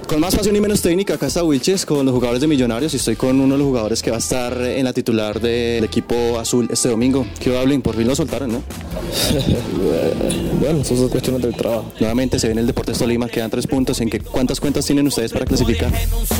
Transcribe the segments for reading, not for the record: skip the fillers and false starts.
Con más pasión y menos técnica, acá está Wilches con los jugadores de Millonarios y estoy con uno de los jugadores que va a estar en la titular del equipo azul este domingo. ¿Qué va, Blin? Por fin lo soltaron, ¿no? Bueno, eso es cuestión del trabajo. Nuevamente se viene el Deportes Tolima, quedan 3 puntos. ¿Cuántas cuentas tienen ustedes para clasificar?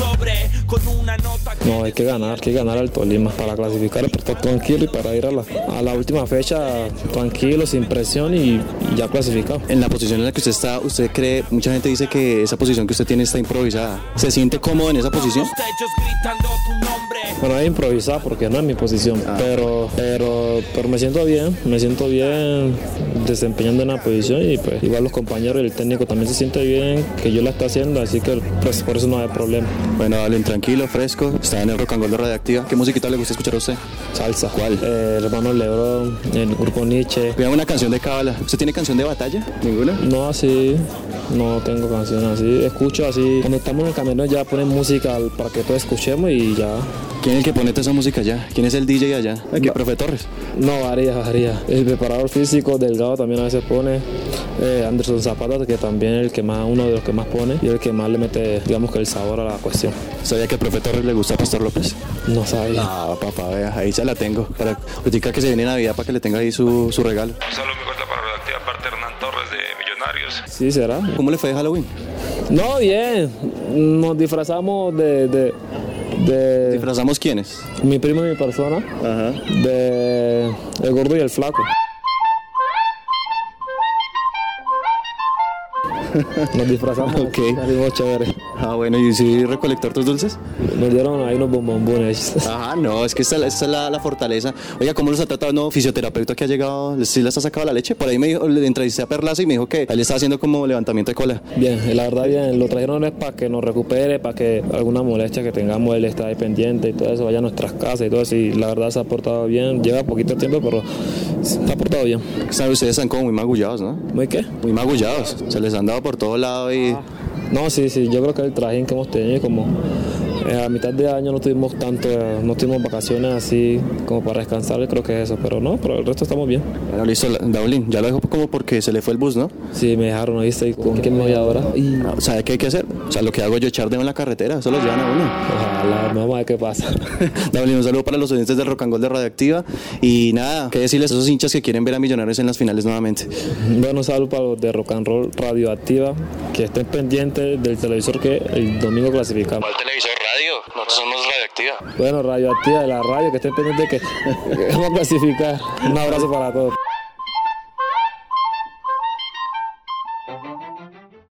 No, hay que ganar al Tolima para clasificar, para estar tranquilo y para ir a la última fecha tranquilo, sin presión y ya clasificado. En la posición en la que usted está, ¿usted cree? Mucha gente dice que esa posición que usted tiene está improvisada. ¿Se siente cómodo en esa posición? Bueno, es improvisada porque no es mi posición, pero me siento bien desempeñando en la posición y pues igual los compañeros y el técnico también se siente bien que yo la esté haciendo, así que pues por eso no hay problema. Bueno, Valen, tranquilo, fresco, está en el Rock and Roll de Radioactiva. ¿Qué musiquita le gusta escuchar a usted? Salsa. ¿Cuál? Hermano Lebrón, el grupo Nietzsche. Pídame una canción de cábala. ¿Usted tiene canción de batalla? ¿Ninguna? No, así, no tengo canciones así, escucho así, cuando estamos en el camino ya ponen música para que todos escuchemos y ya. ¿Quién es el que pone toda esa música allá? ¿Quién es el DJ allá? ¿Qué, profe Torres? No, varía. El preparador físico, Delgado también a veces pone. Anderson Zapata, que también es uno de los que más pone y el que más le mete, digamos que el sabor a la cuestión. ¿Sabía que al profe Torres le gusta a Pastor López? No sabía. Ah, papá, vea, ahí ya la tengo. Para ahorita que se viene Navidad para que le tenga ahí su regalo. Un saludo muy corto para Radioactiva, parte Hernán Torres de Millonarios. Sí, ¿será? ¿Cómo le fue de Halloween? No, bien. Nos disfrazamos de ¿Disfrazamos quiénes? Mi primo y mi persona. Ajá. De el gordo y el flaco. Nos disfrazamos. Ok. Salimos chévere. Ah, bueno, ¿y si recolectar tus dulces? Nos dieron ahí unos bombones. Ajá, no, es que esta es la fortaleza. Oiga, ¿cómo los ha tratado? No, fisioterapeuta que ha llegado, ¿sí les ha sacado la leche? Por ahí me dijo, le entrevisté a Perlaza y me dijo que él está haciendo como levantamiento de cola. Bien, la verdad bien, lo trajeron es para que nos recupere, para que alguna molestia que tengamos él esté ahí pendiente y todo eso, vaya a nuestras casas y todo eso, y la verdad se ha portado bien, lleva poquito tiempo, pero se ha portado bien. ¿Sabe? Ustedes están como muy magullados, ¿no? ¿Muy qué? Muy magullados, se les han dado por todo lado y... No, sí, yo creo que el trajín que hemos tenido como a mitad de año no tuvimos vacaciones así como para descansar, creo que es eso, pero el resto estamos bien. Bueno, listo, Daulín, ya lo dejo como porque se le fue el bus, ¿no? Sí, me dejaron, ¿viste? ¿Con quién me voy ahora? ¿Sabe qué hay que hacer? O sea, lo que hago yo, echar dedo en la carretera, eso los llevan a uno. Ojalá, vamos a ver qué pasa. Daulín, un saludo para los oyentes del Rock and Roll de Radioactiva y nada, qué decirles a esos hinchas que quieren ver a Millonarios en las finales nuevamente. Bueno, un saludo para los de Rock and Roll Radioactiva, que estén pendientes del televisor que el domingo clasificamos. ¿Cuál televisor? Radio, nosotros somos Radioactiva. Bueno, Radioactiva de la radio, que estén pendientes que vamos a clasificar. Un abrazo para todos.